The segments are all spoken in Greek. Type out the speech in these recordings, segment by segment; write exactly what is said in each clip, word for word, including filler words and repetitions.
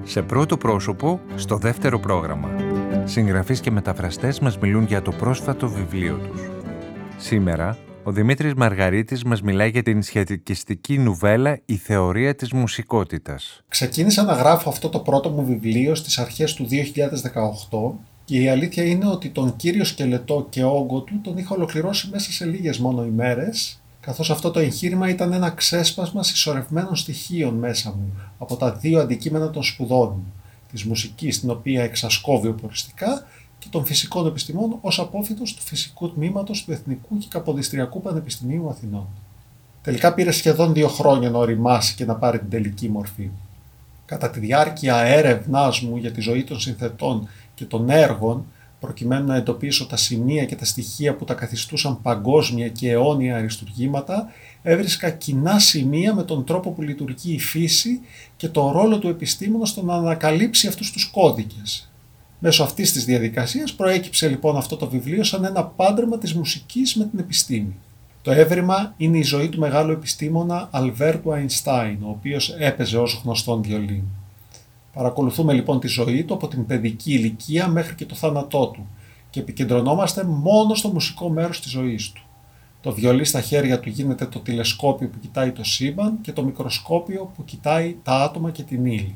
Σε πρώτο πρόσωπο, στο δεύτερο πρόγραμμα. Συγγραφείς και μεταφραστές μας μιλούν για το πρόσφατο βιβλίο τους. Σήμερα, ο Δημήτρης Μαργαρίτης μας μιλάει για την σχετικιστική νουβέλα «Η θεωρία της μουσικότητας». Ξεκίνησα να γράφω αυτό το πρώτο μου βιβλίο στις αρχές του δύο χιλιάδες δεκαοκτώ και η αλήθεια είναι ότι τον κύριο σκελετό και όγκο του τον είχα ολοκληρώσει μέσα σε λίγες μόνο ημέρες, καθώς αυτό το εγχείρημα ήταν ένα ξέσπασμα συσσωρευμένων στοιχείων μέσα μου από τα δύο αντικείμενα των σπουδών μου, της μουσικής την οποία εξασκόβει οπωριστικά και των φυσικών επιστημών ως απόφοιτος του φυσικού τμήματος του Εθνικού και Καποδιστριακού Πανεπιστημίου Αθηνών. Τελικά πήρε σχεδόν δύο χρόνια να οριμάσει και να πάρει την τελική μορφή. Κατά τη διάρκεια έρευνάς μου για τη ζωή των συνθετών και των έργων, προκειμένου να εντοπίσω τα σημεία και τα στοιχεία που τα καθιστούσαν παγκόσμια και αιώνια αριστουργήματα, έβρισκα κοινά σημεία με τον τρόπο που λειτουργεί η φύση και τον ρόλο του επιστήμονα στο να ανακαλύψει αυτούς τους κώδικες. Μέσω αυτής της διαδικασίας προέκυψε λοιπόν αυτό το βιβλίο σαν ένα πάντρεμα της μουσικής με την επιστήμη. Το έβριμα είναι η ζωή του μεγάλου επιστήμονα Αλβέρτου Αϊνστάιν, ο οποίος έπαιζε ως γνωστόν βιολί. Παρακολουθούμε λοιπόν τη ζωή του από την παιδική ηλικία μέχρι και το θάνατό του και επικεντρωνόμαστε μόνο στο μουσικό μέρος της ζωής του. Το βιολί στα χέρια του γίνεται το τηλεσκόπιο που κοιτάει το σύμπαν και το μικροσκόπιο που κοιτάει τα άτομα και την ύλη.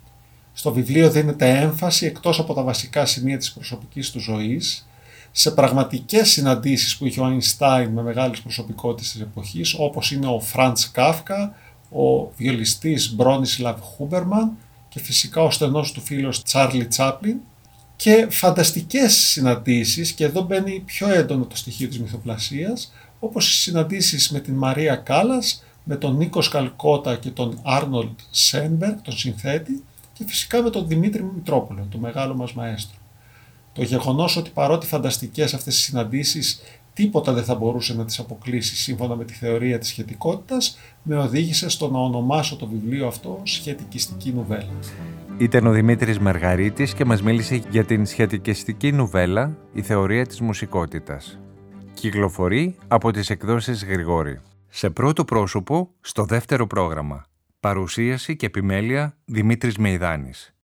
Στο βιβλίο δίνεται έμφαση, εκτός από τα βασικά σημεία της προσωπικής του ζωής, σε πραγματικές συναντήσεις που είχε ο Αϊνστάιν με μεγάλες προσωπικότητες της εποχής, όπως είναι ο Φραντς Κάφκα, ο βιολιστής Μπρόνισλαβ Χούμπερμαν και φυσικά ο στενός του φίλος Τσάρλι Τσάπλιν, και φανταστικές συναντήσεις, και εδώ μπαίνει πιο έντονο το στοιχείο της μυθοπλασίας, όπως οι συναντήσεις με την Μαρία Κάλλας, με τον Νίκο Σκαλκότα και τον Άρνολντ Σένμπεργκ, τον συνθέτη, και φυσικά με τον Δημήτρη Μητρόπουλο, τον μεγάλο μας μαέστρο. Το γεγονός ότι παρότι φανταστικές αυτές οι συναντήσεις τίποτα δεν θα μπορούσε να τις αποκλείσει σύμφωνα με τη θεωρία της σχετικότητας, με οδήγησε στο να ονομάσω το βιβλίο αυτό σχετικιστική νουβέλα. Ήταν ο Δημήτρης Μαργαρίτης και μας μίλησε για την σχετικιστική νουβέλα «Η θεωρία της μουσικότητας». Κυκλοφορεί από τις εκδόσεις Γρηγόρη. Σε πρώτο πρόσωπο, στο δεύτερο πρόγραμμα. Παρουσίαση και επιμέλεια Δημήτρης Μεϊδάνης.